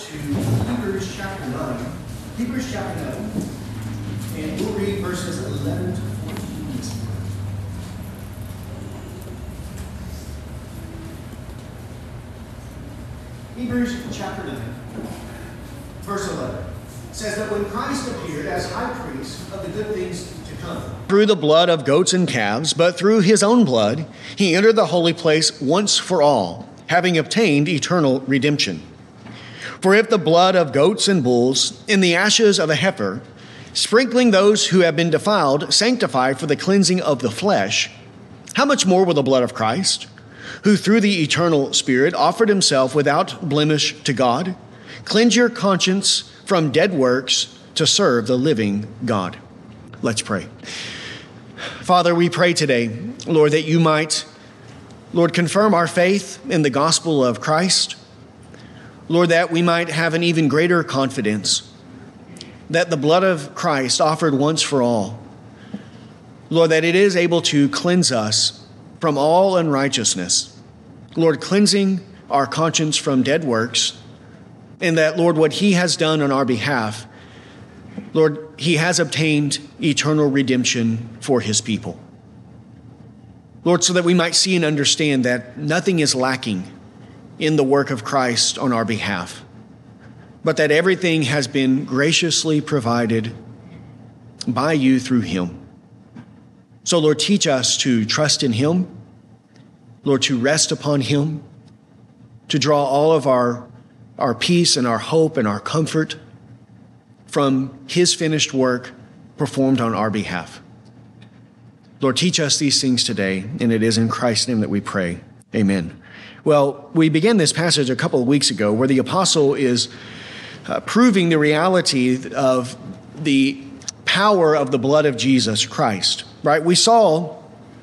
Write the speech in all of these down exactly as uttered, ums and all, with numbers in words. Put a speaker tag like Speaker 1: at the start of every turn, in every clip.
Speaker 1: to Hebrews chapter nine. Hebrews chapter nine. And we'll read verses eleven to fourteen this morning. Hebrews chapter nine, verse eleven. Says that when Christ appeared as high priest of the good things to come,
Speaker 2: through the blood of goats and calves, but through his own blood, he entered the holy place once for all, having obtained eternal redemption. For if the blood of goats and bulls in the ashes of a heifer, sprinkling those who have been defiled, sanctify for the cleansing of the flesh, how much more will the blood of Christ, who through the eternal Spirit offered himself without blemish to God, cleanse your conscience from dead works to serve the living God. Let's pray. Father, we pray today, Lord, that you might, Lord, confirm our faith in the gospel of Christ. Lord, that we might have an even greater confidence that the blood of Christ offered once for all, Lord, that it is able to cleanse us from all unrighteousness. Lord, cleansing our conscience from dead works, and that, Lord, what he has done on our behalf, Lord, he has obtained eternal redemption for his people. Lord, so that we might see and understand that nothing is lacking in the work of Christ on our behalf, but that everything has been graciously provided by you through him. So, Lord, teach us to trust in him, Lord, to rest upon him, to draw all of our our peace and our hope and our comfort from his finished work performed on our behalf. Lord, teach us these things today, and it is in Christ's name that we pray. Amen. Well, we began this passage a couple of weeks ago where the apostle is uh, proving the reality of the power of the blood of Jesus Christ, right? We saw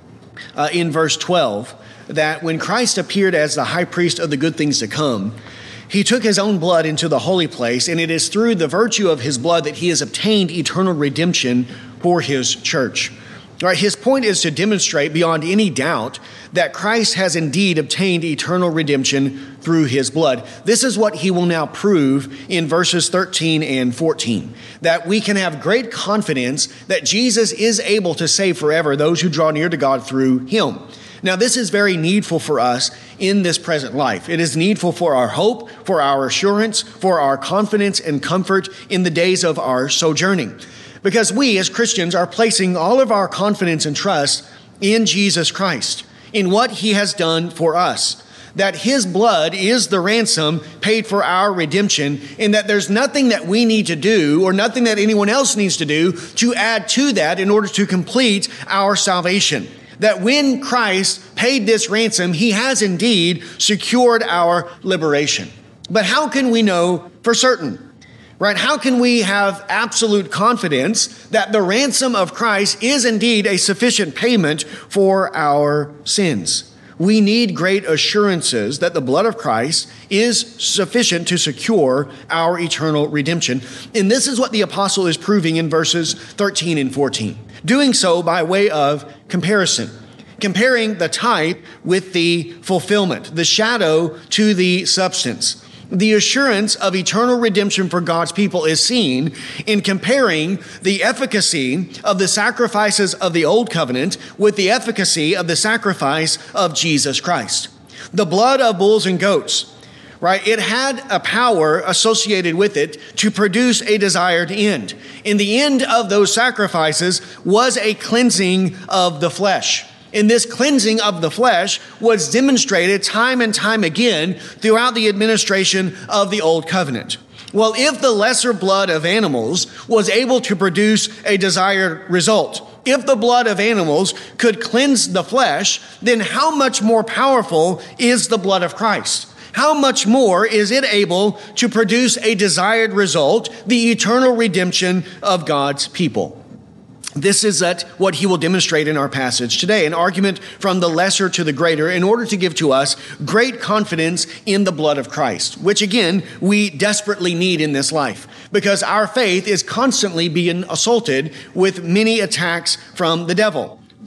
Speaker 2: uh, in verse twelve that when Christ appeared as the high priest of the good things to come, he took his own blood into the holy place, and it is through the virtue of his blood that he has obtained eternal redemption for his church. All right, his point is to demonstrate beyond any doubt that Christ has indeed obtained eternal redemption through his blood. This is what he will now prove in verses thirteen and fourteen, that we can have great confidence that Jesus is able to save forever those who draw near to God through him. Now, this is very needful for us in this present life. It is needful for our hope, for our assurance, for our confidence and comfort in the days of our sojourning. Because we as Christians are placing all of our confidence and trust in Jesus Christ, in what he has done for us. That his blood is the ransom paid for our redemption, and that there's nothing that we need to do or nothing that anyone else needs to do to add to that in order to complete our salvation. That when Christ paid this ransom, he has indeed secured our liberation. But how can we know for certain? Right? How can we have absolute confidence that the ransom of Christ is indeed a sufficient payment for our sins? We need great assurances that the blood of Christ is sufficient to secure our eternal redemption. And this is what the apostle is proving in verses thirteen and fourteen. Doing so by way of comparison, comparing the type with the fulfillment, the shadow to the substance. The assurance of eternal redemption for God's people is seen in comparing the efficacy of the sacrifices of the old covenant with the efficacy of the sacrifice of Jesus Christ. The blood of bulls and goats, right? It had a power associated with it to produce a desired end. And the end of those sacrifices was a cleansing of the flesh. And this cleansing of the flesh was demonstrated time and time again throughout the administration of the Old Covenant. Well, if the lesser blood of animals was able to produce a desired result, if the blood of animals could cleanse the flesh, then how much more powerful is the blood of Christ? How much more is it able to produce a desired result, the eternal redemption of God's people? This is that what he will demonstrate in our passage today, an argument from the lesser to the greater in order to give to us great confidence in the blood of Christ, which again, we desperately need in this life because our faith is constantly being assaulted with many attacks from the devil.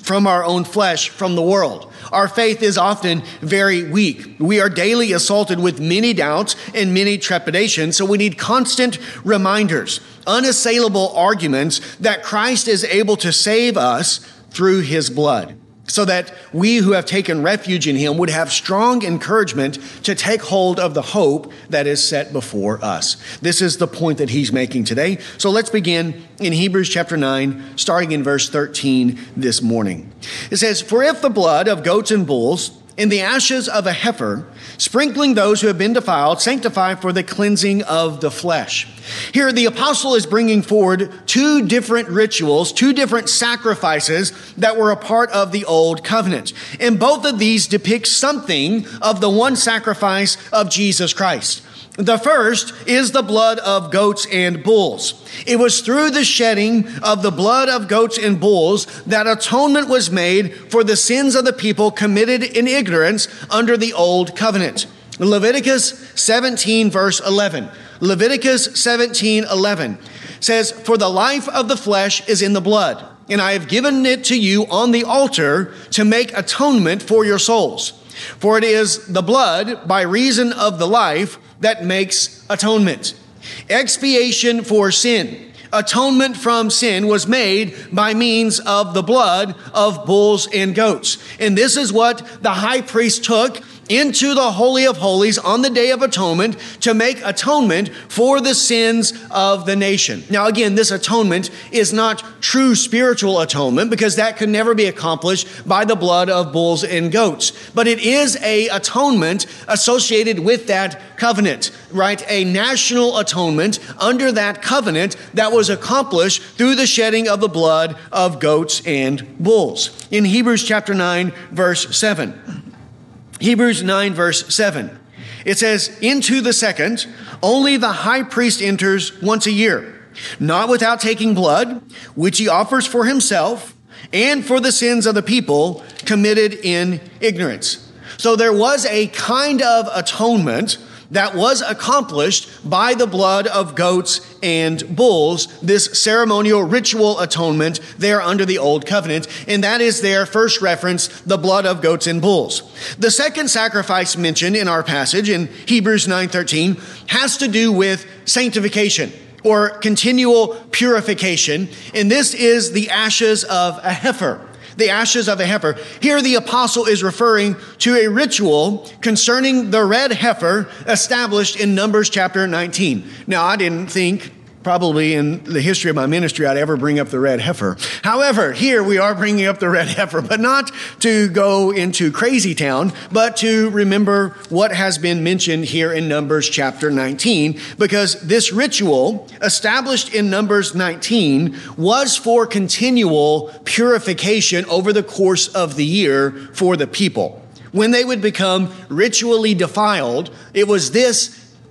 Speaker 2: from our own flesh, from the world. Our faith is often very weak. We are daily assaulted with many doubts and many trepidations, so we need constant reminders, unassailable arguments that Christ is able to save us through his blood, so that we who have taken refuge in him would have strong encouragement to take hold of the hope that is set before us. This is the point that he's making today. So let's begin in Hebrews chapter nine, starting in verse thirteen this morning. It says, "For if the blood of goats and bulls and the ashes of a heifer, sprinkling those who have been defiled, sanctify for the cleansing of the flesh." Here, the apostle is bringing forward two different rituals, two different sacrifices that were a part of the old covenant. And both of these depict something of the one sacrifice of Jesus Christ. The first is the blood of goats and bulls. It was through the shedding of the blood of goats and bulls that atonement was made for the sins of the people committed in ignorance under the old covenant. Leviticus seventeen, verse eleven. Leviticus seventeen, eleven says, "For the life of the flesh is in the blood, and I have given it to you on the altar to make atonement for your souls. For it is the blood by reason of the life that makes atonement." Expiation for sin, atonement from sin, was made by means of the blood of bulls and goats. And this is what the high priest took into the Holy of Holies on the Day of Atonement to make atonement for the sins of the nation. Now, again, this atonement is not true spiritual atonement, because that could never be accomplished by the blood of bulls and goats. But it is a atonement associated with that covenant, right? A national atonement under that covenant that was accomplished through the shedding of the blood of goats and bulls. In Hebrews chapter nine, verse seven. Hebrews nine, verse seven. It says, "Into the second, only the high priest enters once a year, not without taking blood, which he offers for himself and for the sins of the people committed in ignorance." So there was a kind of atonement that was accomplished by the blood of goats and bulls, this ceremonial ritual atonement there under the old covenant. And that is their first reference, the blood of goats and bulls. The second sacrifice mentioned in our passage in Hebrews nine thirteen has to do with sanctification or continual purification. And this is the ashes of a heifer. The ashes of a heifer. Here the apostle is referring to a ritual concerning the red heifer established in Numbers chapter nineteen. Now, I didn't think probably in the history of my ministry I'd ever bring up the red heifer. However, here we are bringing up the red heifer, but not to go into crazy town, but to remember what has been mentioned here in Numbers chapter nineteen, because this ritual established in Numbers nineteen was for continual purification over the course of the year for the people. When they would become ritually defiled, it was this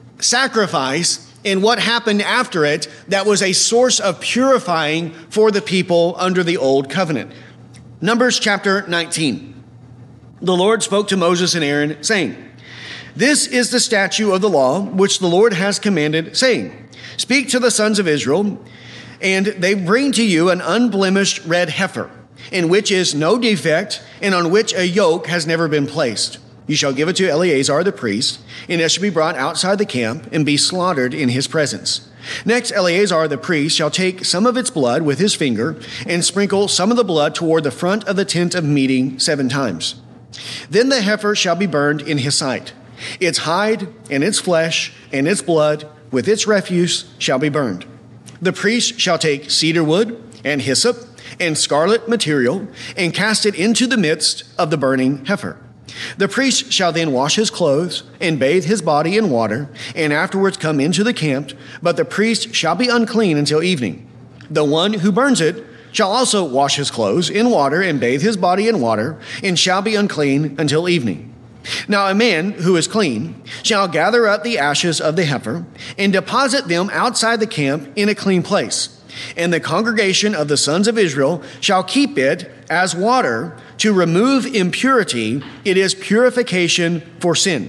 Speaker 2: sacrifice and what happened after it that was a source of purifying for the people under the old covenant. Numbers chapter nineteen. The Lord spoke to Moses and Aaron, saying, "This is the statute of the law which the Lord has commanded, saying, Speak to the sons of Israel, and they bring to you an unblemished red heifer, in which is no defect, and on which a yoke has never been placed. You shall give it to Eleazar the priest, and it shall be brought outside the camp and be slaughtered in his presence. Next, Eleazar the priest shall take some of its blood with his finger and sprinkle some of the blood toward the front of the tent of meeting seven times. Then the heifer shall be burned in his sight. Its hide and its flesh and its blood with its refuse shall be burned. The priest shall take cedar wood and hyssop and scarlet material and cast it into the midst of the burning heifer. The priest shall then wash his clothes and bathe his body in water, and afterwards come into the camp, but the priest shall be unclean until evening. The one who burns it shall also wash his clothes in water and bathe his body in water, and shall be unclean until evening. Now a man who is clean shall gather up the ashes of the heifer and deposit them outside the camp in a clean place. And the congregation of the sons of Israel shall keep it as water to remove impurity. It is purification for sin.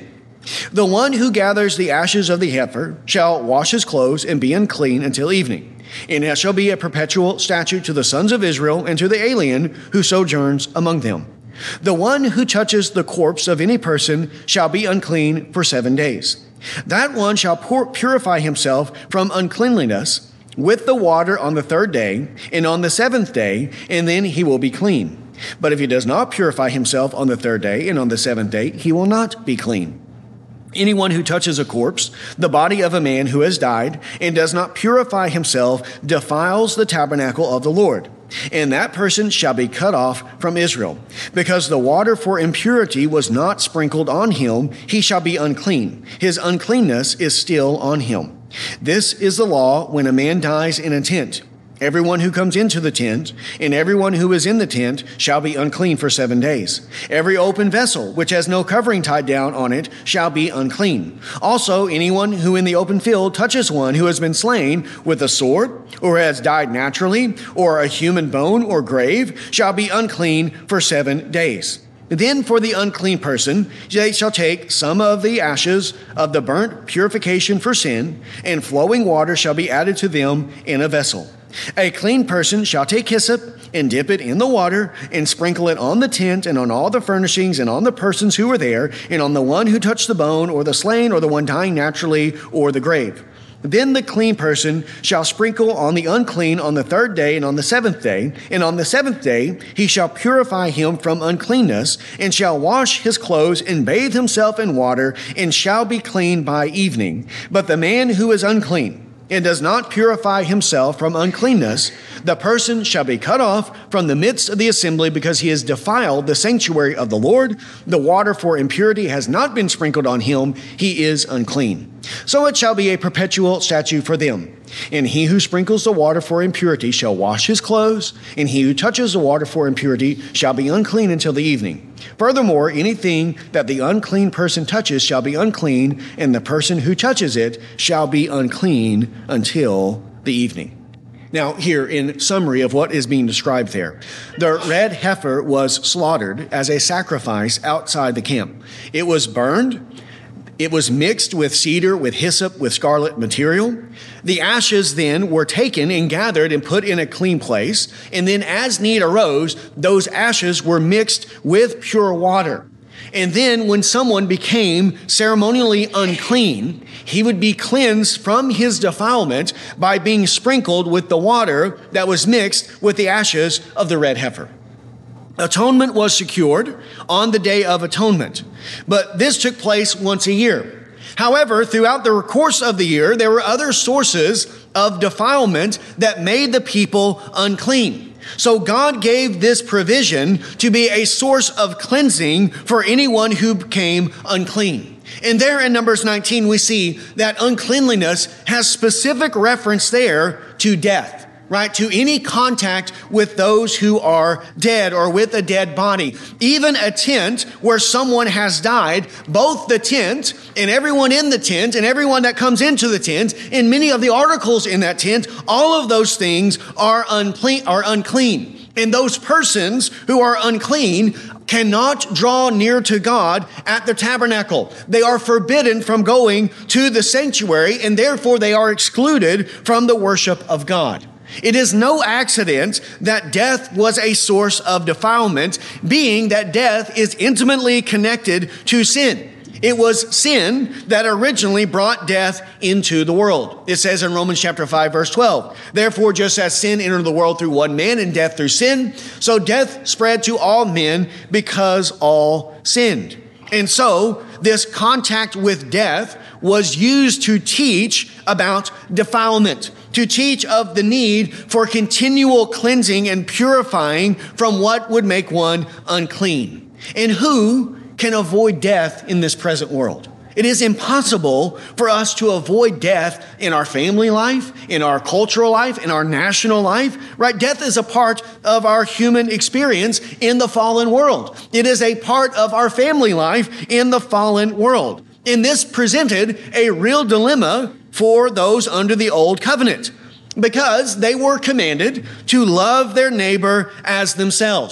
Speaker 2: The one who gathers the ashes of the heifer shall wash his clothes and be unclean until evening. And it shall be a perpetual statute to the sons of Israel and to the alien who sojourns among them. The one who touches the corpse of any person shall be unclean for seven days. That one shall purify himself from uncleanliness with the water on the third day and on the seventh day, and then he will be clean. But if he does not purify himself on the third day and on the seventh day, he will not be clean. Anyone who touches a corpse, the body of a man who has died, and does not purify himself, defiles the tabernacle of the Lord. And that person shall be cut off from Israel. Because the water for impurity was not sprinkled on him, he shall be unclean. His uncleanness is still on him. This is the law when a man dies in a tent. Everyone who comes into the tent and everyone who is in the tent shall be unclean for seven days. Every open vessel which has no covering tied down on it shall be unclean. Also, anyone who in the open field touches one who has been slain with a sword or has died naturally or a human bone or grave shall be unclean for seven days. Then for the unclean person, they shall take some of the ashes of the burnt purification for sin, and flowing water shall be added to them in a vessel. A clean person shall take hyssop and dip it in the water and sprinkle it on the tent and on all the furnishings and on the persons who are there and on the one who touched the bone or the slain or the one dying naturally or the grave. Then the clean person shall sprinkle on the unclean on the third day and on the seventh day, and on the seventh day he shall purify him from uncleanness, and shall wash his clothes and bathe himself in water, and shall be clean by evening. But the man who is unclean and does not purify himself from uncleanness, the person shall be cut off from the midst of the assembly, because he has defiled the sanctuary of the Lord. The water for impurity has not been sprinkled on him. He is unclean. So it shall be a perpetual statute for them. And he who sprinkles the water for impurity shall wash his clothes, and he who touches the water for impurity shall be unclean until the evening. Furthermore, anything that the unclean person touches shall be unclean, and the person who touches it shall be unclean until the evening. Now, here in summary of what is being described there, the red heifer was slaughtered as a sacrifice outside the camp. It was burned. It was mixed with cedar, with hyssop, with scarlet material. The ashes then were taken and gathered and put in a clean place. And then as need arose, those ashes were mixed with pure water. And then when someone became ceremonially unclean, he would be cleansed from his defilement by being sprinkled with the water that was mixed with the ashes of the red heifer. Atonement was secured on the Day of Atonement, but this took place once a year. However, throughout the course of the year, there were other sources of defilement that made the people unclean. So God gave this provision to be a source of cleansing for anyone who became unclean. And there in Numbers nineteen, we see that uncleanliness has specific reference there to death. Right, to any contact with those who are dead or with a dead body. Even a tent where someone has died, both the tent and everyone in the tent and everyone that comes into the tent and many of the articles in that tent, all of those things are unclean, are unclean. And those persons who are unclean cannot draw near to God at the tabernacle. They are forbidden from going to the sanctuary, and therefore they are excluded from the worship of God. It is no accident that death was a source of defilement, being that death is intimately connected to sin. It was sin that originally brought death into the world. It says in Romans chapter five, verse twelve, therefore, just as sin entered the world through one man and death through sin, so death spread to all men because all sinned. And so this contact with death was used to teach about defilement, to teach of the need for continual cleansing and purifying from what would make one unclean. And who can avoid death in this present world? It is impossible for us to avoid death in our family life, in our cultural life, in our national life, right? Death is a part of our human experience in the fallen world. It is a part of our family life in the fallen world. And this presented a real dilemma for those under the old covenant, because they were commanded to love their neighbor as themselves.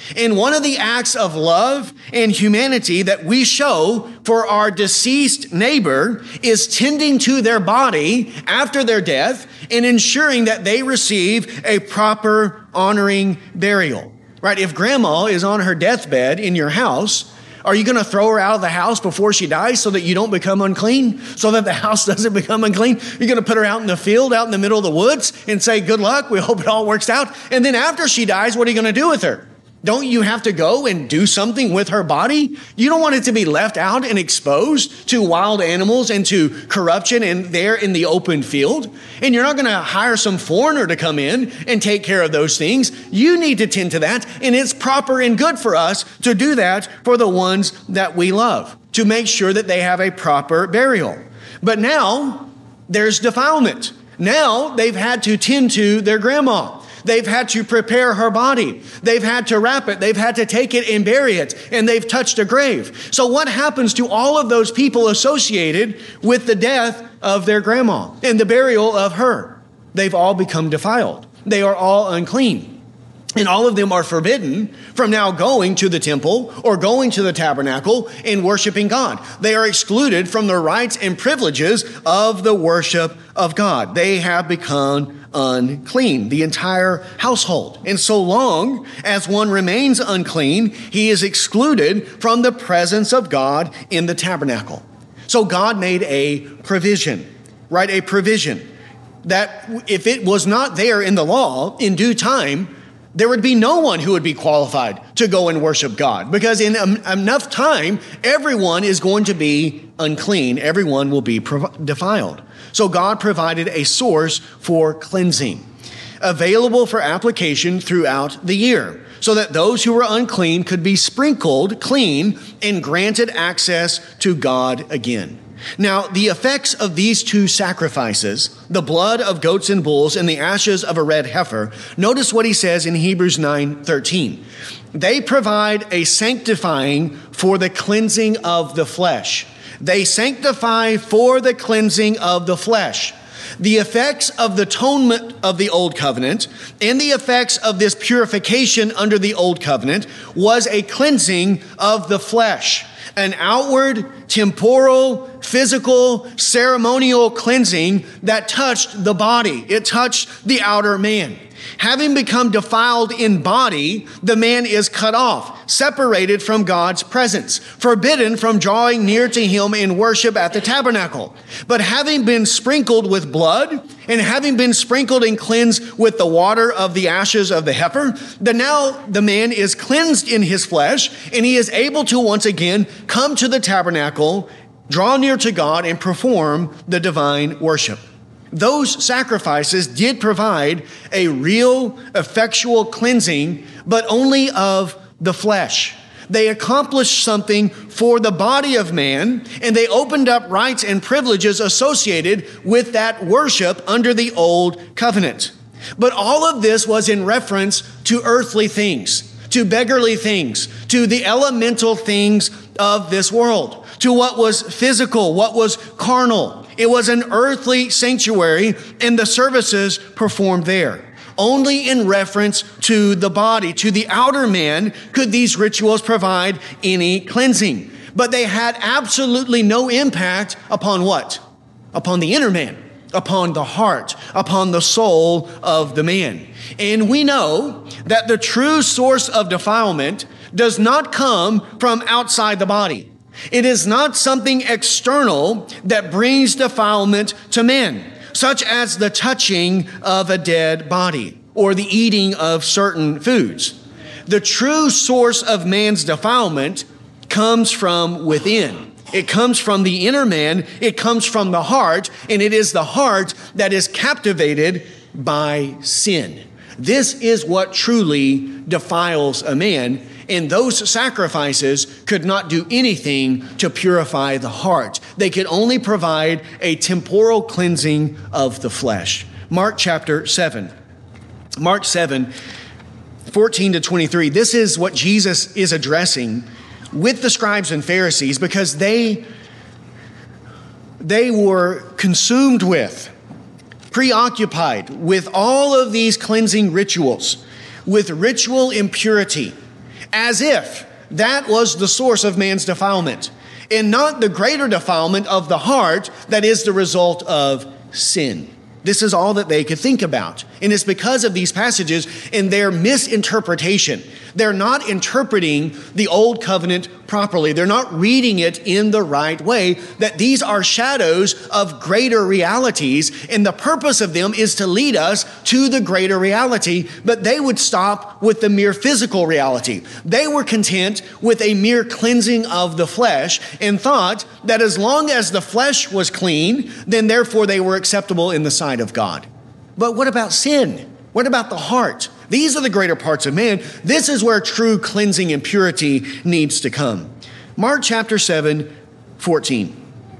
Speaker 2: And one of the acts of love and humanity that we show for our deceased neighbor is tending to their body after their death and ensuring that they receive a proper honoring burial. Right? If grandma is on her deathbed in your house, are you going to throw her out of the house before she dies so that you don't become unclean? So that the house doesn't become unclean? You're going to put her out in the field, out in the middle of the woods and say, good luck. We hope it all works out. And then after she dies, what are you going to do with her? Don't you have to go and do something with her body? You don't want it to be left out and exposed to wild animals and to corruption and there in the open field. And you're not going to hire some foreigner to come in and take care of those things. You need to tend to that. And it's proper and good for us to do that for the ones that we love, to make sure that they have a proper burial. But now there's defilement. Now they've had to tend to their grandma. They've had to prepare her body. They've had to wrap it. They've had to take it and bury it. And they've touched a grave. So what happens to all of those people associated with the death of their grandma and the burial of her? They've all become defiled. They are all unclean. And all of them are forbidden from now going to the temple or going to the tabernacle and worshiping God. They are excluded from the rights and privileges of the worship of God. They have become unclean, the entire household. And so long as one remains unclean, he is excluded from the presence of God in the tabernacle. So God made a provision, right? A provision that if it was not there in the law in due time, there would be no one who would be qualified to go and worship God, because in enough time, everyone is going to be unclean. Everyone will be defiled. So God provided a source for cleansing, available for application throughout the year, so that those who were unclean could be sprinkled clean and granted access to God again. Now, the effects of these two sacrifices, the blood of goats and bulls and the ashes of a red heifer, notice what he says in Hebrews nine thirteen. They provide a sanctifying for the cleansing of the flesh. They sanctify for the cleansing of the flesh. The effects of the atonement of the old covenant and the effects of this purification under the old covenant was a cleansing of the flesh. An outward, temporal, physical, ceremonial cleansing that touched the body. It touched the outer man. Having become defiled in body, the man is cut off, separated from God's presence, forbidden from drawing near to him in worship at the tabernacle. But having been sprinkled with blood and having been sprinkled and cleansed with the water of the ashes of the heifer, then now the man is cleansed in his flesh and he is able to once again come to the tabernacle, draw near to God, and perform the divine worship. Those sacrifices did provide a real, effectual cleansing, but only of the flesh. They accomplished something for the body of man, and they opened up rights and privileges associated with that worship under the old covenant. But all of this was in reference to earthly things, to beggarly things, to the elemental things of this world, to what was physical, what was carnal. It was an earthly sanctuary, and the services performed there. Only in reference to the body, to the outer man, could these rituals provide any cleansing. But they had absolutely no impact upon what? Upon the inner man, upon the heart, upon the soul of the man. And we know that the true source of defilement does not come from outside the body. It is not something external that brings defilement to men, such as the touching of a dead body or the eating of certain foods. The true source of man's defilement comes from within. It comes from the inner man. It comes from the heart, and it is the heart that is captivated by sin. This is what truly defiles a man. And those sacrifices could not do anything to purify the heart. They could only provide a temporal cleansing of the flesh. Mark chapter seven. Mark seven, fourteen to twenty-three. This is what Jesus is addressing with the scribes and Pharisees, because they, they were consumed with, preoccupied with all of these cleansing rituals, with ritual impurity. as if that was the source of man's defilement, and not the greater defilement of the heart that is the result of sin. This is all that they could think about. And it's because of these passages and their misinterpretation. They're not interpreting the old covenant properly. They're not reading it in the right way, that these are shadows of greater realities, and the purpose of them is to lead us to the greater reality, but they would stop with the mere physical reality. They were content with a mere cleansing of the flesh and thought that as long as the flesh was clean, then therefore they were acceptable in the sight of God. But what about sin? What about the heart? These are the greater parts of man. This is where true cleansing and purity needs to come. Mark chapter seven, fourteen.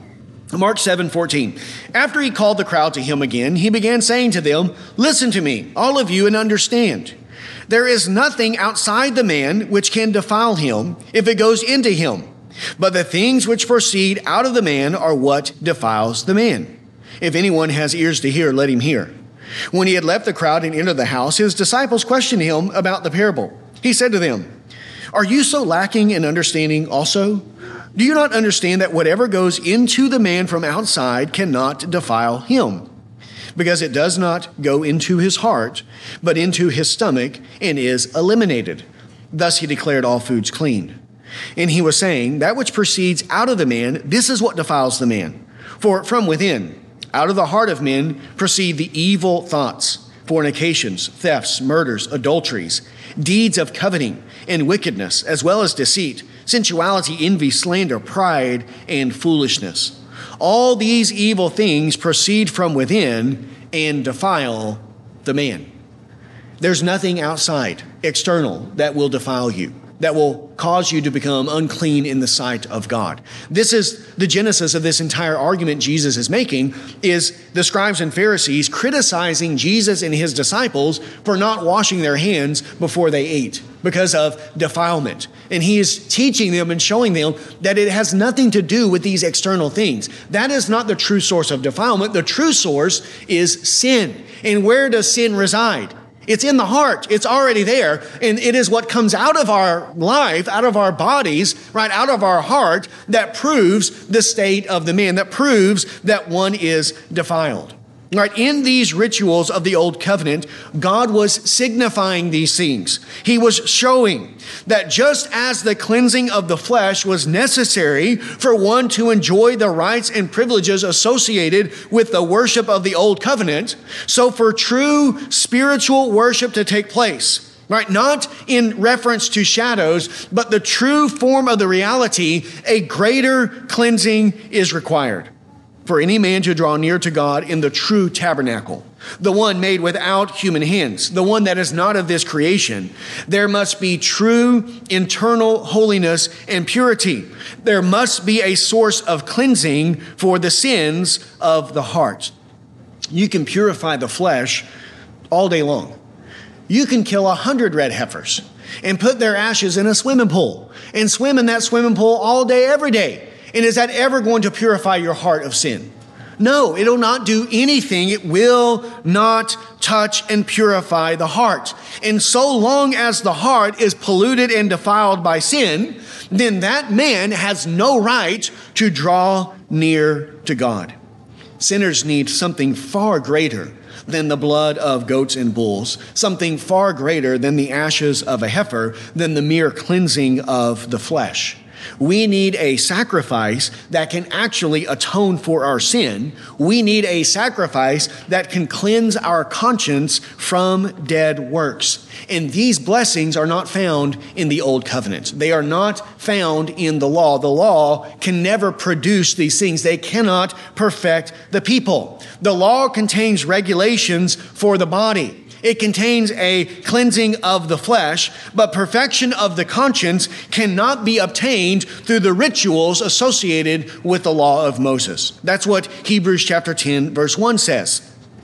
Speaker 2: Mark seven, fourteen. After he called the crowd to him again, he began saying to them, "Listen to me, all of you, and understand. There is nothing outside the man which can defile him if it goes into him. But the things which proceed out of the man are what defiles the man. If anyone has ears to hear, let him hear." When he had left the crowd and entered the house, his disciples questioned him about the parable. He said to them, "Are you so lacking in understanding also? Do you not understand that whatever goes into the man from outside cannot defile him? Because it does not go into his heart, but into his stomach and is eliminated." Thus he declared all foods clean. And he was saying, that which proceeds out of the man, this is what defiles the man. For from within, out of the heart of men proceed the evil thoughts, fornications, thefts, murders, adulteries, deeds of coveting and wickedness, as well as deceit, sensuality, envy, slander, pride, and foolishness. All these evil things proceed from within and defile the man. There's nothing outside, external, that will defile you, that will cause you to become unclean in the sight of God. This is the genesis of this entire argument Jesus is making, is the scribes and Pharisees criticizing Jesus and his disciples for not washing their hands before they ate because of defilement. And he is teaching them and showing them that it has nothing to do with these external things. That is not the true source of defilement. The true source is sin. And where does sin reside? It's in the heart. It's already there. And it is what comes out of our life, out of our bodies, right, out of our heart, that proves the state of the man, that proves that one is defiled. Right, in these rituals of the old covenant, God was signifying these things. He was showing that just as the cleansing of the flesh was necessary for one to enjoy the rights and privileges associated with the worship of the old covenant, so for true spiritual worship to take place, right, not in reference to shadows, but the true form of the reality, a greater cleansing is required for any man to draw near to God in the true tabernacle, the one made without human hands, the one that is not of this creation. There must be true internal holiness and purity. There must be a source of cleansing for the sins of the heart. You can purify the flesh all day long. You can kill a hundred red heifers and put their ashes in a swimming pool and swim in that swimming pool all day, every day. And is that ever going to purify your heart of sin? No, it'll not do anything. It will not touch and purify the heart. And so long as the heart is polluted and defiled by sin, then that man has no right to draw near to God. Sinners need something far greater than the blood of goats and bulls, something far greater than the ashes of a heifer, than the mere cleansing of the flesh. We need a sacrifice that can actually atone for our sin. We need a sacrifice that can cleanse our conscience from dead works. And these blessings are not found in the old covenant. They are not found in the law. The law can never produce these things. They cannot perfect the people. The law contains regulations for the body. It contains a cleansing of the flesh, but perfection of the conscience cannot be obtained through the rituals associated with the law of Moses. That's what Hebrews chapter ten, verse one says.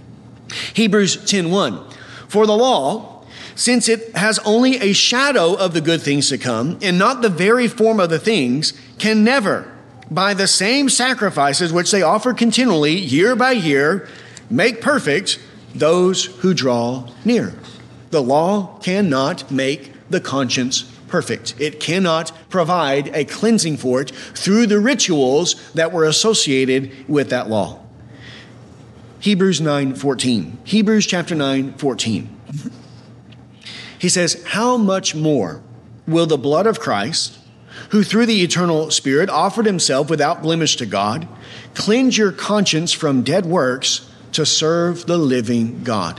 Speaker 2: Hebrews ten one. For the law, since it has only a shadow of the good things to come, and not the very form of the things, can never, by the same sacrifices which they offer continually, year by year, make perfect those who draw near. The law cannot make the conscience perfect. It cannot provide a cleansing for it through the rituals that were associated with that law. Hebrews nine fourteen. Hebrews chapter nine fourteen. He says, how much more will the blood of Christ, who through the eternal Spirit offered himself without blemish to God, cleanse your conscience from dead works to serve the living God?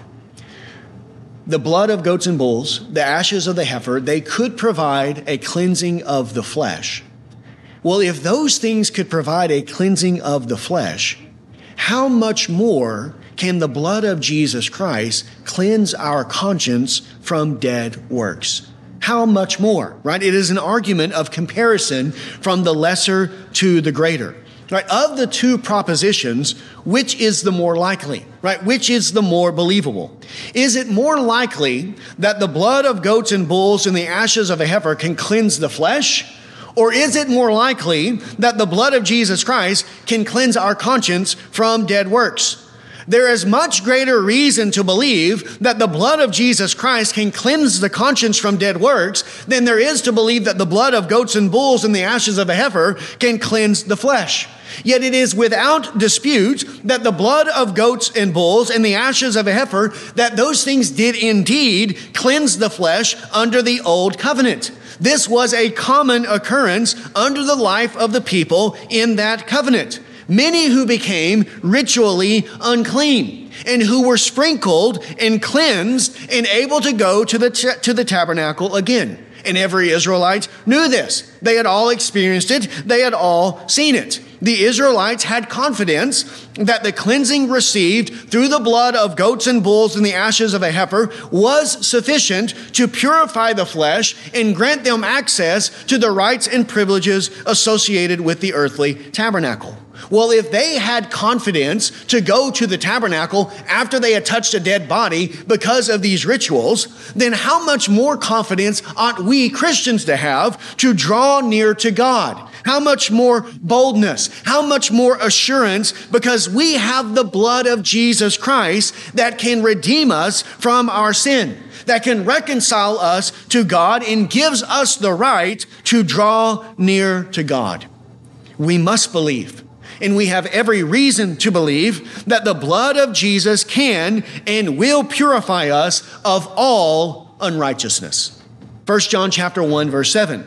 Speaker 2: The blood of goats and bulls, the ashes of the heifer, they could provide a cleansing of the flesh. Well, if those things could provide a cleansing of the flesh, how much more can the blood of Jesus Christ cleanse our conscience from dead works? How much more, right? It is an argument of comparison from the lesser to the greater. Right? Of the two propositions, which is the more likely? Right? Which is the more believable? Is it more likely that the blood of goats and bulls and the ashes of a heifer can cleanse the flesh? Or is it more likely that the blood of Jesus Christ can cleanse our conscience from dead works? There is much greater reason to believe that the blood of Jesus Christ can cleanse the conscience from dead works than there is to believe that the blood of goats and bulls and the ashes of a heifer can cleanse the flesh. Yet it is without dispute that the blood of goats and bulls and the ashes of a heifer, that those things did indeed cleanse the flesh under the old covenant. This was a common occurrence under the life of the people in that covenant. Many who became ritually unclean and who were sprinkled and cleansed and able to go to the, t- to the tabernacle again. And every Israelite knew this. They had all experienced it. They had all seen it. The Israelites had confidence that the cleansing received through the blood of goats and bulls and the ashes of a heifer was sufficient to purify the flesh and grant them access to the rights and privileges associated with the earthly tabernacle. Well, if they had confidence to go to the tabernacle after they had touched a dead body because of these rituals, then how much more confidence ought we Christians to have to draw near to God? How much more boldness? How much more assurance? Because we have the blood of Jesus Christ that can redeem us from our sin, that can reconcile us to God and gives us the right to draw near to God. We must believe. And we have every reason to believe that the blood of Jesus can and will purify us of all unrighteousness. First John chapter one, verse seven.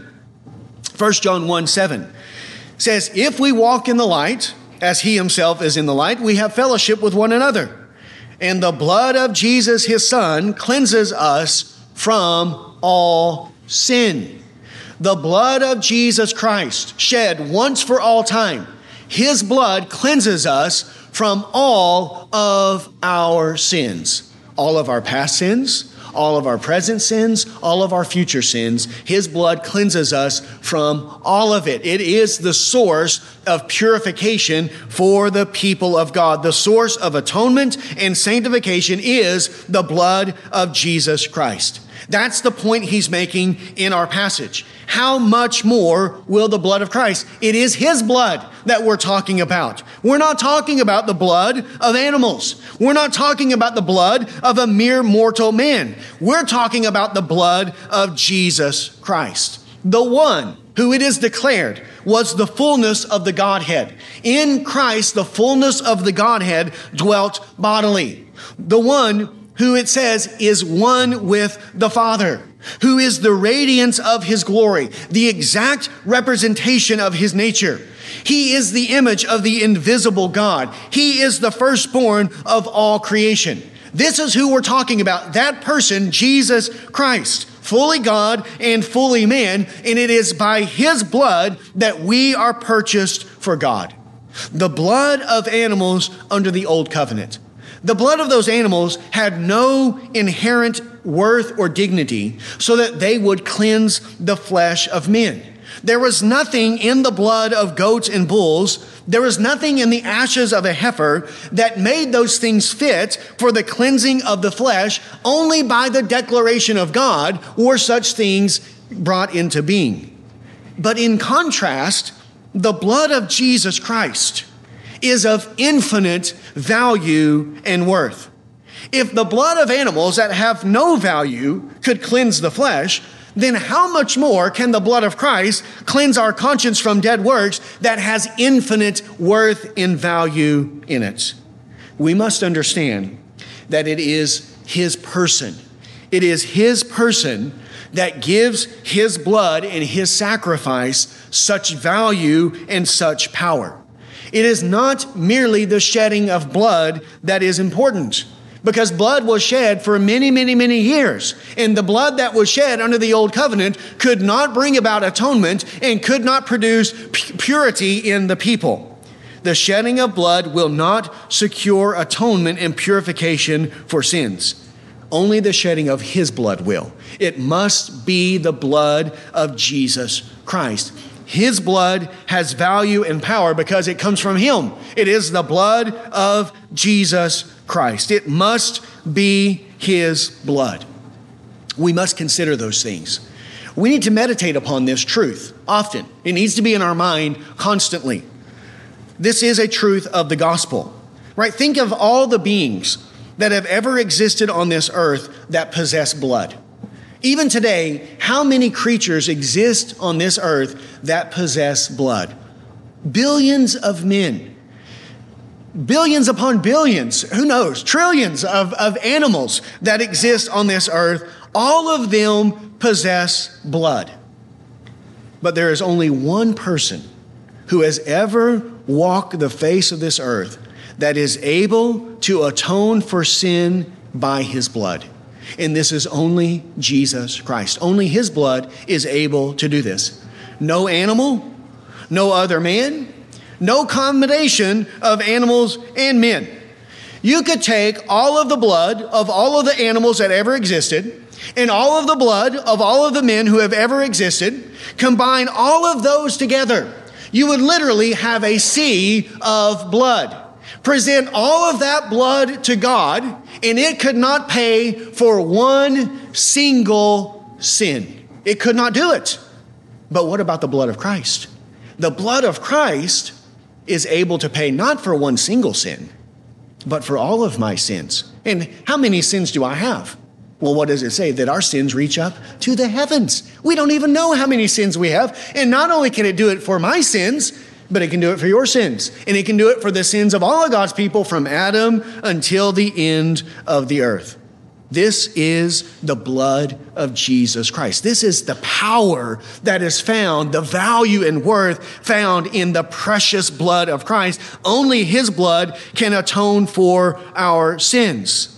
Speaker 2: First John one, seven says, if we walk in the light, as he himself is in the light, we have fellowship with one another. And the blood of Jesus, his son, cleanses us from all sin. The blood of Jesus Christ, shed once for all time, his blood cleanses us from all of our sins, all of our past sins, all of our present sins, all of our future sins. His blood cleanses us from all of it. It is the source of purification for the people of God. The source of atonement and sanctification is the blood of Jesus Christ. That's the point he's making in our passage. How much more will the blood of Christ? It is his blood that we're talking about. We're not talking about the blood of animals. We're not talking about the blood of a mere mortal man. We're talking about the blood of Jesus Christ, the one who it is declared was the fullness of the Godhead. In Christ, the fullness of the Godhead dwelt bodily. The one who it says is one with the Father, who is the radiance of his glory, the exact representation of his nature. He is the image of the invisible God. He is the firstborn of all creation. This is who we're talking about, that person, Jesus Christ, fully God and fully man, and it is by his blood that we are purchased for God. The blood of animals under the old covenant. The blood of those animals had no inherent worth or dignity so that they would cleanse the flesh of men. There was nothing in the blood of goats and bulls, there was nothing in the ashes of a heifer that made those things fit for the cleansing of the flesh. Only by the declaration of God were such things brought into being. But in contrast, the blood of Jesus Christ is of infinite value and worth. If the blood of animals that have no value could cleanse the flesh, then how much more can the blood of Christ cleanse our conscience from dead works that has infinite worth and value in it? We must understand that it is his person. It is his person that gives his blood and his sacrifice such value and such power. It is not merely the shedding of blood that is important, because blood was shed for many, many, many years. And the blood that was shed under the old covenant could not bring about atonement and could not produce purity in the people. The shedding of blood will not secure atonement and purification for sins. Only the shedding of his blood will. It must be the blood of Jesus Christ. His blood has value and power because it comes from him. It is the blood of Jesus Christ. It must be his blood. We must consider those things. We need to meditate upon this truth often. It needs to be in our mind constantly. This is a truth of the gospel, right? Think of all the beings that have ever existed on this earth that possess blood. Even today, how many creatures exist on this earth that possess blood? Billions of men. Billions upon billions, who knows, trillions of, of animals that exist on this earth. All of them possess blood. But there is only one person who has ever walked the face of this earth that is able to atone for sin by his blood. And this is only Jesus Christ. Only his blood is able to do this. No animal, no other man, no combination of animals and men. You could take all of the blood of all of the animals that ever existed and all of the blood of all of the men who have ever existed, combine all of those together. You would literally have a sea of blood. Present all of that blood to God, and it could not pay for one single sin. It could not do it. But what about the blood of Christ? The blood of Christ is able to pay not for one single sin, but for all of my sins. And how many sins do I have? Well, what does it say? That our sins reach up to the heavens. We don't even know how many sins we have. And not only can it do it for my sins, but it can do it for your sins. And it can do it for the sins of all of God's people from Adam until the end of the earth. This is the blood of Jesus Christ. This is the power that is found, the value and worth found in the precious blood of Christ. Only his blood can atone for our sins.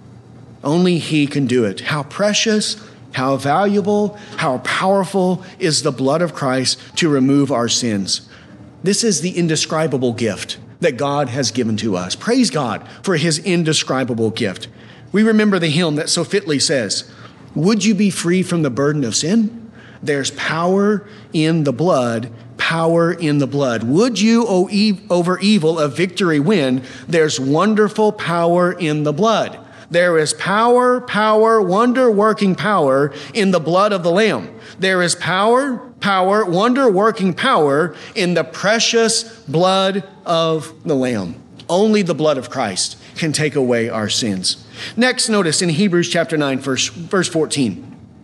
Speaker 2: Only he can do it. How precious, how valuable, how powerful is the blood of Christ to remove our sins. This is the indescribable gift that God has given to us. Praise God for his indescribable gift. We remember the hymn that so fitly says, "Would you be free from the burden of sin? There's power in the blood, power in the blood. Would you o e over evil a victory win? There's wonderful power in the blood. There is power, power, wonder-working power in the blood of the Lamb. There is power, power, wonder-working power in the precious blood of the Lamb." Only the blood of Christ can take away our sins. Next, notice in Hebrews chapter nine, verse, verse fourteen.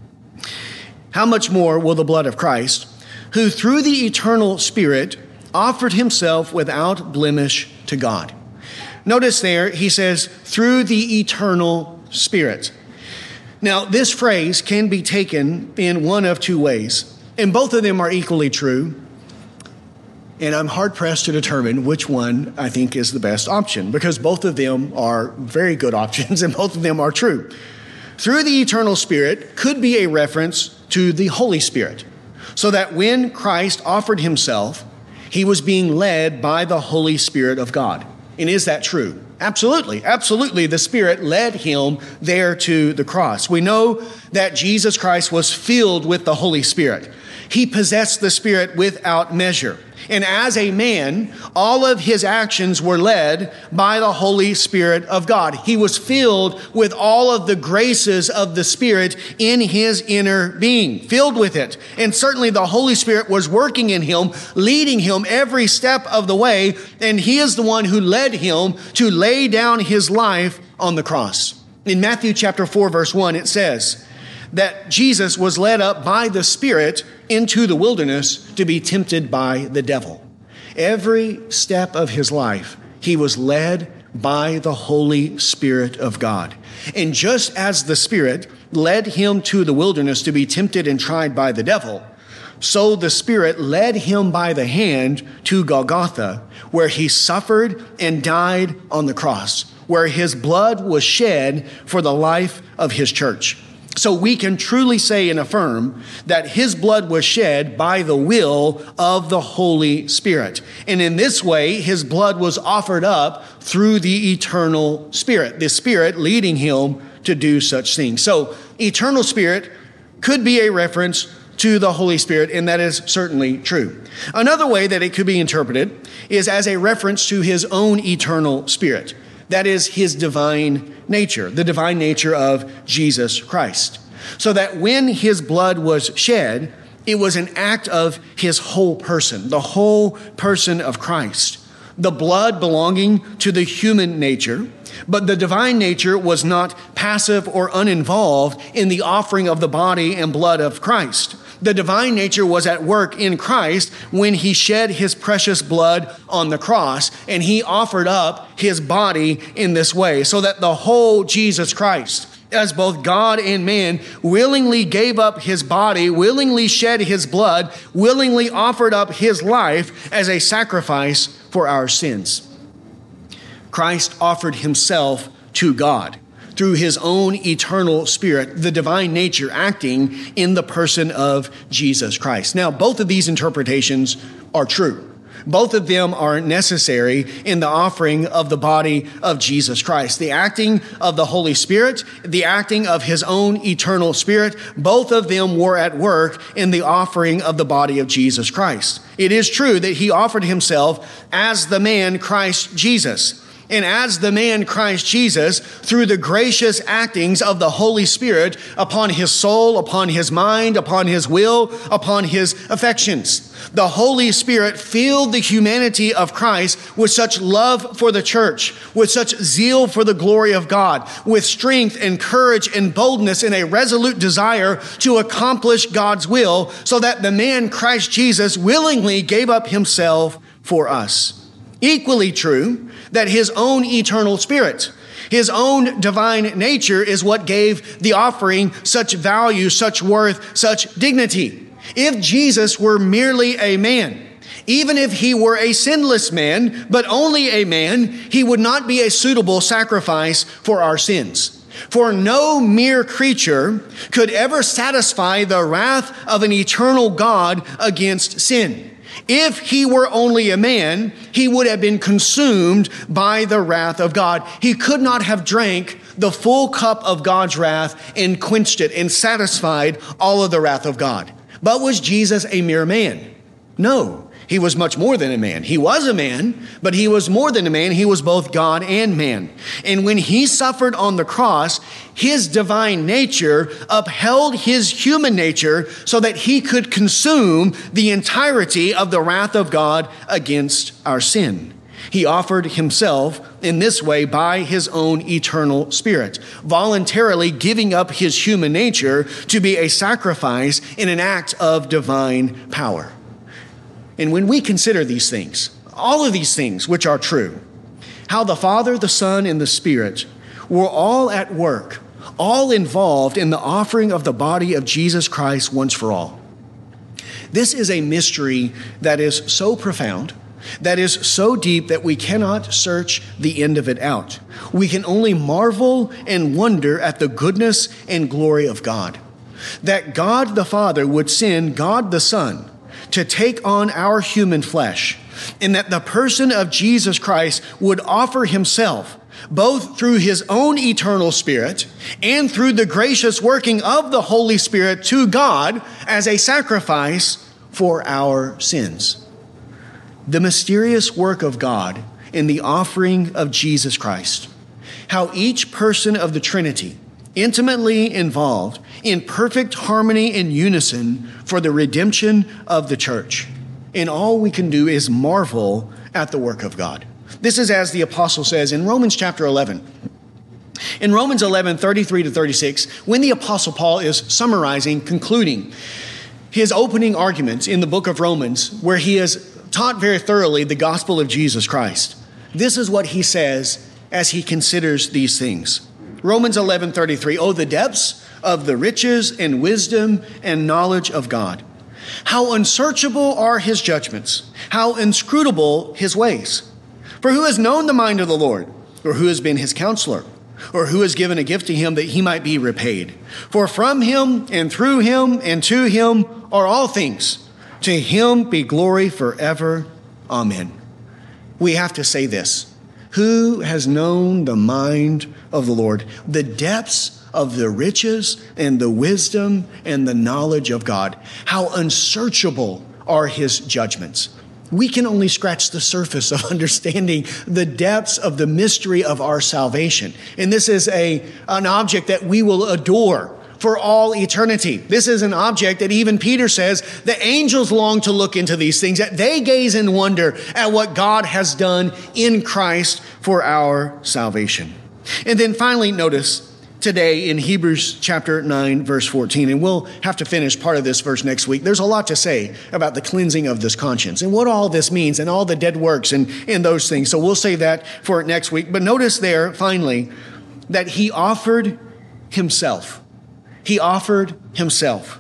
Speaker 2: How much more will the blood of Christ, who through the eternal Spirit offered himself without blemish to God. Notice there, he says, through the eternal Spirit. Now, this phrase can be taken in one of two ways, and both of them are equally true. And I'm hard-pressed to determine which one I think is the best option, because both of them are very good options and both of them are true. Through the eternal Spirit could be a reference to the Holy Spirit, so that when Christ offered himself, he was being led by the Holy Spirit of God. And is that true? Absolutely. Absolutely. The Spirit led him there to the cross. We know that Jesus Christ was filled with the Holy Spirit. He possessed the Spirit without measure. And as a man, all of his actions were led by the Holy Spirit of God. He was filled with all of the graces of the Spirit in his inner being, filled with it. And certainly the Holy Spirit was working in him, leading him every step of the way. And he is the one who led him to lay down his life on the cross. In Matthew chapter four, verse one, it says, that Jesus was led up by the Spirit into the wilderness to be tempted by the devil. Every step of his life, he was led by the Holy Spirit of God. And just as the Spirit led him to the wilderness to be tempted and tried by the devil, so the Spirit led him by the hand to Golgotha, where he suffered and died on the cross, where his blood was shed for the life of his church. So we can truly say and affirm that his blood was shed by the will of the Holy Spirit. And in this way, his blood was offered up through the eternal Spirit, the Spirit leading him to do such things. So eternal Spirit could be a reference to the Holy Spirit, and that is certainly true. Another way that it could be interpreted is as a reference to his own eternal Spirit. That is his divine nature, the divine nature of Jesus Christ. So that when his blood was shed, it was an act of his whole person, the whole person of Christ. The blood belonging to the human nature, but the divine nature was not passive or uninvolved in the offering of the body and blood of Christ. The divine nature was at work in Christ when he shed his precious blood on the cross, and he offered up his body in this way, so that the whole Jesus Christ, as both God and man, willingly gave up his body, willingly shed his blood, willingly offered up his life as a sacrifice for our sins. Christ offered himself to God through his own eternal Spirit, the divine nature acting in the person of Jesus Christ. Now, both of these interpretations are true. Both of them are necessary in the offering of the body of Jesus Christ. The acting of the Holy Spirit, the acting of his own eternal Spirit, both of them were at work in the offering of the body of Jesus Christ. It is true that he offered himself as the man Christ Jesus. And as the man Christ Jesus, through the gracious actings of the Holy Spirit upon his soul, upon his mind, upon his will, upon his affections, the Holy Spirit filled the humanity of Christ with such love for the church, with such zeal for the glory of God, with strength and courage and boldness and a resolute desire to accomplish God's will, so that the man Christ Jesus willingly gave up himself for us. Equally true that his own eternal Spirit, his own divine nature is what gave the offering such value, such worth, such dignity. If Jesus were merely a man, even if he were a sinless man, but only a man, he would not be a suitable sacrifice for our sins. For no mere creature could ever satisfy the wrath of an eternal God against sin. If he were only a man, he would have been consumed by the wrath of God. He could not have drank the full cup of God's wrath and quenched it and satisfied all of the wrath of God. But was Jesus a mere man? No, he was much more than a man. He was a man, but he was more than a man. He was both God and man. And when he suffered on the cross, his divine nature upheld his human nature so that he could consume the entirety of the wrath of God against our sin. He offered himself in this way by his own eternal Spirit, voluntarily giving up his human nature to be a sacrifice in an act of divine power. And when we consider these things, all of these things which are true, how the Father, the Son, and the Spirit were all at work, all involved in the offering of the body of Jesus Christ once for all. This is a mystery that is so profound, that is so deep that we cannot search the end of it out. We can only marvel and wonder at the goodness and glory of God. That God the Father would send God the Son to take on our human flesh, and that the person of Jesus Christ would offer himself both through his own eternal Spirit and through the gracious working of the Holy Spirit to God as a sacrifice for our sins. The mysterious work of God in the offering of Jesus Christ, how each person of the Trinity intimately involved in perfect harmony and unison for the redemption of the church. And all we can do is marvel at the work of God. This is as the apostle says in Romans chapter eleven. In Romans eleven, thirty-three to thirty-six, when the Apostle Paul is summarizing, concluding his opening arguments in the book of Romans, where he has taught very thoroughly the gospel of Jesus Christ, this is what he says as he considers these things. Romans eleven, thirty-three, oh, the depths of the riches and wisdom and knowledge of God. How unsearchable are his judgments, how inscrutable his ways. For who has known the mind of the Lord, or who has been his counselor, or who has given a gift to him that he might be repaid? For from him and through him and to him are all things. To him be glory forever. Amen. We have to say this. Who has known the mind of the Lord? The depths of the riches and the wisdom and the knowledge of God. How unsearchable are his judgments. We can only scratch the surface of understanding the depths of the mystery of our salvation. And this is a, an object that we will adore for all eternity. This is an object that even Peter says the angels long to look into these things, that they gaze in wonder at what God has done in Christ for our salvation. And then finally, notice today in Hebrews chapter nine, verse fourteen, and we'll have to finish part of this verse next week. There's a lot to say about the cleansing of this conscience and what all this means and all the dead works and, and those things. So we'll save that for next week. But notice there, finally, that he offered himself. He offered himself.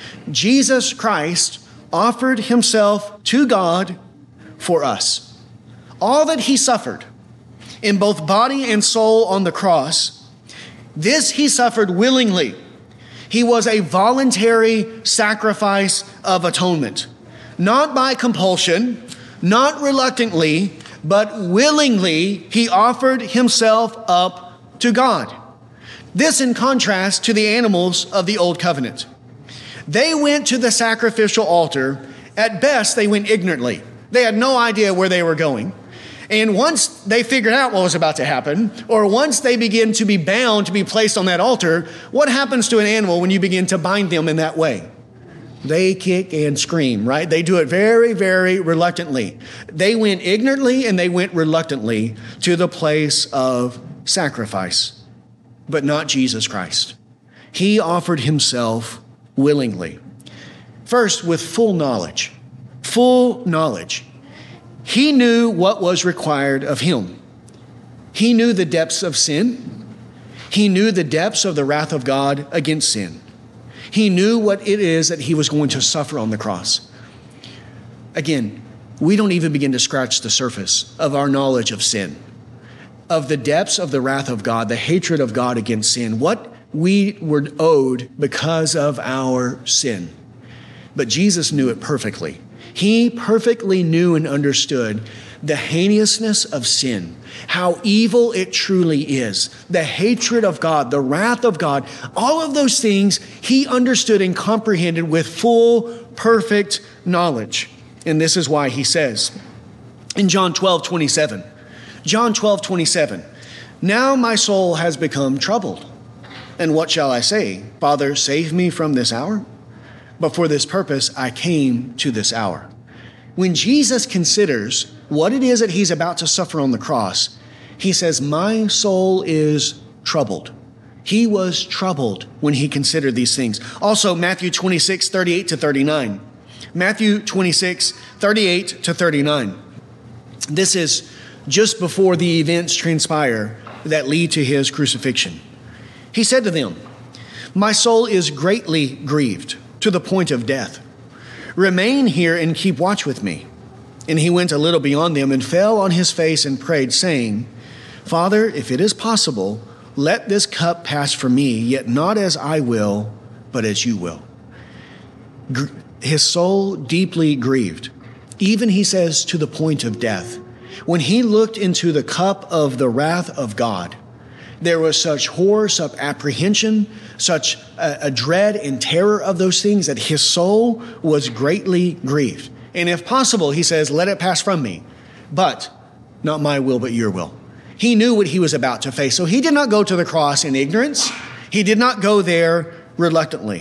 Speaker 2: Jesus Christ offered himself to God for us. All that he suffered in both body and soul on the cross, this he suffered willingly. He was a voluntary sacrifice of atonement, not by compulsion, not reluctantly, but willingly he offered himself up to God. This in contrast to the animals of the old covenant. They went to the sacrificial altar. At best, they went ignorantly. They had no idea where they were going. And once they figured out what was about to happen, or once they begin to be bound to be placed on that altar, what happens to an animal when you begin to bind them in that way? They kick and scream, right? They do it very, very reluctantly. They went ignorantly and they went reluctantly to the place of sacrifice, but not Jesus Christ. He offered himself willingly. First, with full knowledge, full knowledge. He knew what was required of him. He knew the depths of sin. He knew the depths of the wrath of God against sin. He knew what it is that he was going to suffer on the cross. Again, we don't even begin to scratch the surface of our knowledge of sin, of the depths of the wrath of God, the hatred of God against sin, what we were owed because of our sin. But Jesus knew it perfectly. He perfectly knew and understood the heinousness of sin, how evil it truly is, the hatred of God, the wrath of God, all of those things he understood and comprehended with full, perfect knowledge. And this is why he says in John twelve twenty-seven, John twelve twenty-seven, now my soul has become troubled. And what shall I say? Father, save me from this hour? But for this purpose, I came to this hour. When Jesus considers what it is that he's about to suffer on the cross, he says, my soul is troubled. He was troubled when he considered these things. Also, Matthew twenty-six, thirty-eight to thirty-nine. Matthew twenty-six, thirty-eight to thirty-nine. This is just before the events transpire that lead to his crucifixion. He said to them, my soul is greatly grieved to the point of death. Remain here and keep watch with me. And he went a little beyond them and fell on his face and prayed, saying, Father, if it is possible, let this cup pass from me, yet not as I will, but as you will. His soul deeply grieved, even, he says, to the point of death. When he looked into the cup of the wrath of God, there was such horror, such apprehension, such a, a dread and terror of those things that his soul was greatly grieved. And if possible, he says, let it pass from me, but not my will, but your will. He knew what he was about to face. So he did not go to the cross in ignorance. He did not go there reluctantly.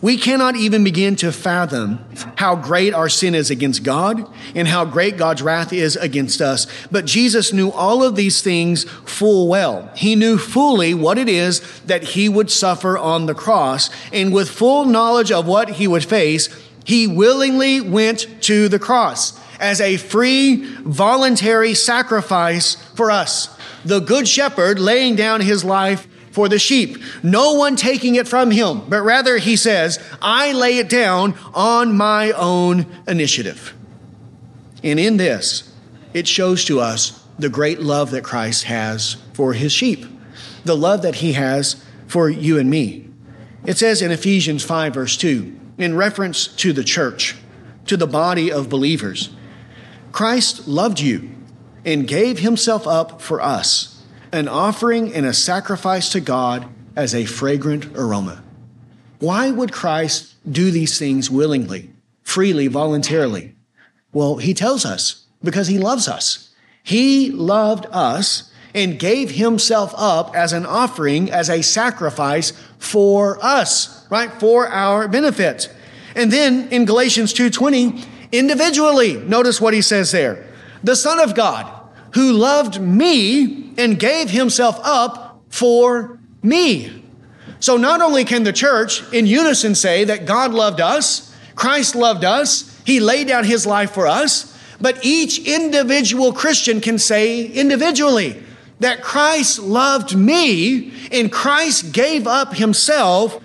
Speaker 2: We cannot even begin to fathom how great our sin is against God and how great God's wrath is against us. But Jesus knew all of these things full well. He knew fully what it is that he would suffer on the cross. And with full knowledge of what he would face, he willingly went to the cross as a free, voluntary sacrifice for us. The Good Shepherd laying down his life for the sheep. No one taking it from him, but rather he says, I lay it down on my own initiative. And in this, it shows to us the great love that Christ has for his sheep, the love that he has for you and me. It says in Ephesians five, verse two, in reference to the church, to the body of believers, Christ loved you and gave himself up for us, an offering and a sacrifice to God as a fragrant aroma. Why would Christ do these things willingly, freely, voluntarily? Well, he tells us, because he loves us. He loved us and gave himself up as an offering, as a sacrifice for us, right? For our benefit. And then in Galatians two twenty, individually, notice what he says there. The Son of God, who loved me and gave himself up for me. So not only can the church in unison say that God loved us, Christ loved us, he laid down his life for us, but each individual Christian can say individually that Christ loved me and Christ gave up himself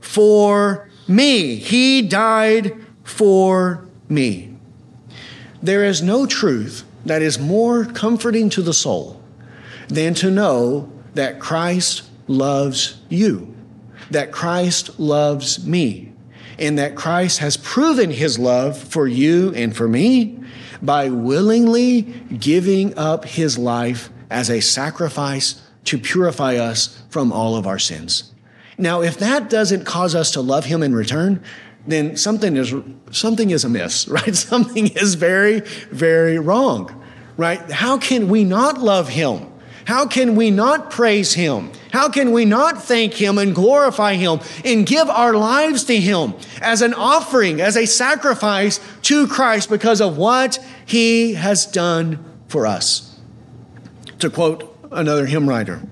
Speaker 2: for me. He died for me. There is no truth that is more comforting to the soul than to know that Christ loves you, that Christ loves me, and that Christ has proven his love for you and for me by willingly giving up his life as a sacrifice to purify us from all of our sins. Now, if that doesn't cause us to love him in return, then something is something is amiss, right? Something is very, very wrong, right? How can we not love him? How can we not praise him? How can we not thank him and glorify him and give our lives to him as an offering, as a sacrifice to Christ because of what he has done for us? To quote another hymn writer,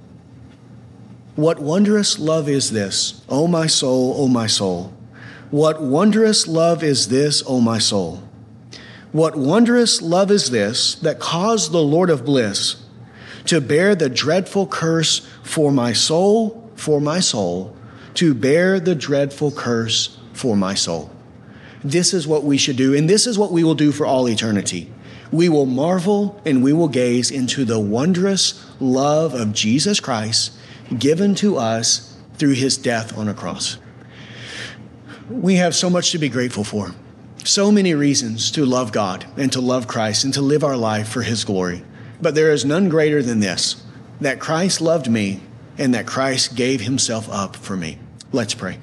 Speaker 2: what wondrous love is this, O my soul, O my soul. What wondrous love is this, O my soul. What wondrous love is this that caused the Lord of bliss to bear the dreadful curse for my soul, for my soul, to bear the dreadful curse for my soul. This is what we should do, and this is what we will do for all eternity. We will marvel and we will gaze into the wondrous love of Jesus Christ given to us through his death on a cross. We have so much to be grateful for, so many reasons to love God and to love Christ and to live our life for his glory. But there is none greater than this, that Christ loved me and that Christ gave himself up for me. Let's pray.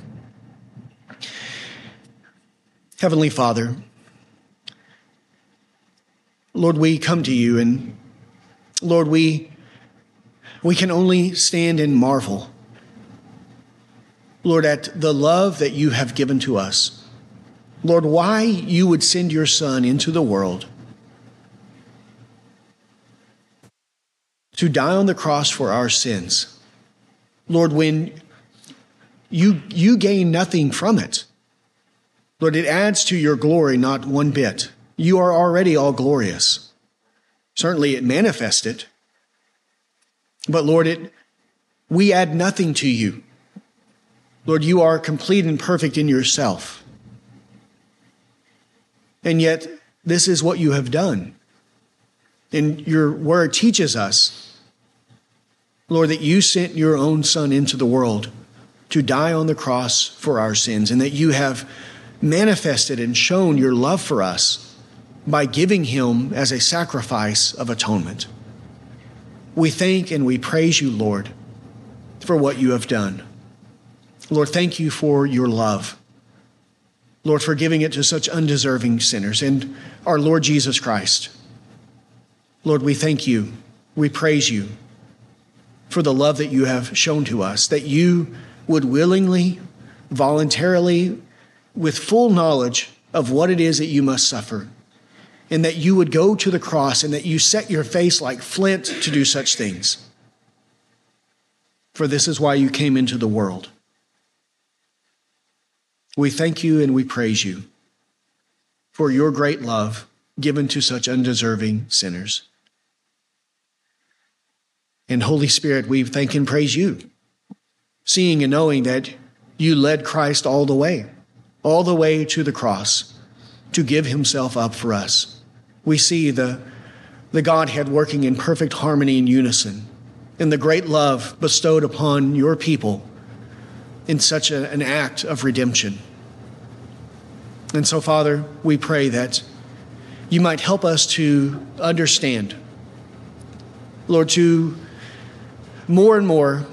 Speaker 2: Heavenly Father, Lord, we come to you, and Lord, we, we can only stand and marvel, Lord, at the love that you have given to us. Lord, why you would send your Son into the world to die on the cross for our sins. Lord, when you, you gain nothing from it, Lord, it adds to your glory not one bit. You are already all glorious. Certainly it manifests it. But Lord, it, we add nothing to you. Lord, you are complete and perfect in yourself. And yet, this is what you have done. And your word teaches us, Lord, that you sent your own Son into the world to die on the cross for our sins, and that you have manifested and shown your love for us by giving him as a sacrifice of atonement. We thank and we praise you, Lord, for what you have done. Lord, thank you for your love. Lord, for giving it to such undeserving sinners, and our Lord Jesus Christ. Lord, we thank you. We praise you for the love that you have shown to us, that you would willingly, voluntarily with full knowledge of what it is that you must suffer, and that you would go to the cross and that you set your face like flint to do such things. For this is why you came into the world. We thank you and we praise you for your great love given to such undeserving sinners. And Holy Spirit, we thank and praise you, seeing and knowing that you led Christ all the way, all the way to the cross to give himself up for us. We see the, the Godhead working in perfect harmony and unison, and the great love bestowed upon your people in such a, an act of redemption. And so, Father, we pray that you might help us to understand, Lord, to more and more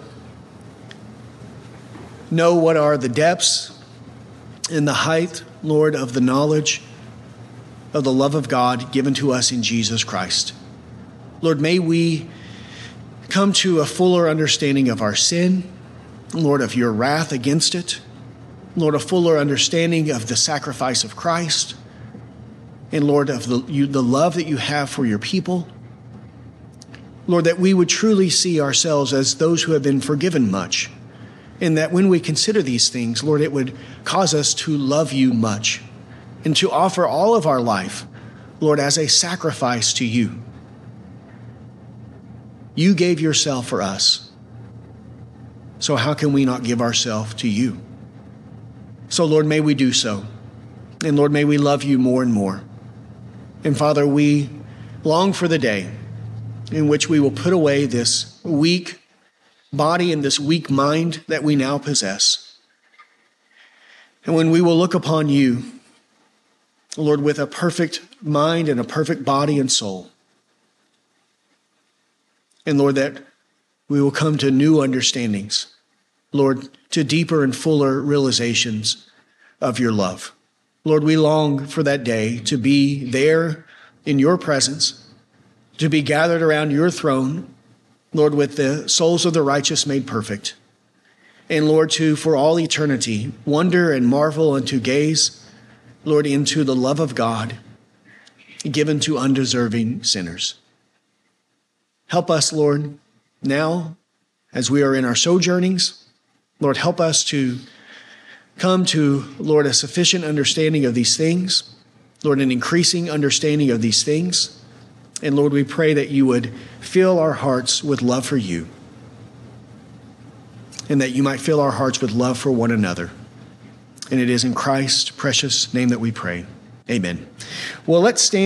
Speaker 2: know what are the depths and the height, Lord, of the knowledge of the love of God given to us in Jesus Christ. Lord, may we come to a fuller understanding of our sin, Lord, of your wrath against it, Lord, a fuller understanding of the sacrifice of Christ, and Lord, of the, you, the love that you have for your people. Lord, that we would truly see ourselves as those who have been forgiven much, and that when we consider these things, Lord, it would cause us to love you much and to offer all of our life, Lord, as a sacrifice to you. You gave yourself for us, so how can we not give ourselves to you? So, Lord, may we do so. And Lord, may we love you more and more. And Father, we long for the day in which we will put away this weak body and this weak mind that we now possess. And when we will look upon you, Lord, with a perfect mind and a perfect body and soul. And Lord, that we will come to new understandings, Lord, to deeper and fuller realizations of your love. Lord, we long for that day to be there in your presence, to be gathered around your throne, Lord, with the souls of the righteous made perfect. And Lord, to, for all eternity, wonder and marvel and to gaze, Lord, into the love of God given to undeserving sinners. Help us, Lord, now as we are in our sojournings. Lord, help us to come to, Lord, a sufficient understanding of these things. Lord, an increasing understanding of these things. And Lord, we pray that you would fill our hearts with love for you, and that you might fill our hearts with love for one another. And it is in Christ's precious name that we pray. Amen. Well, let's stand.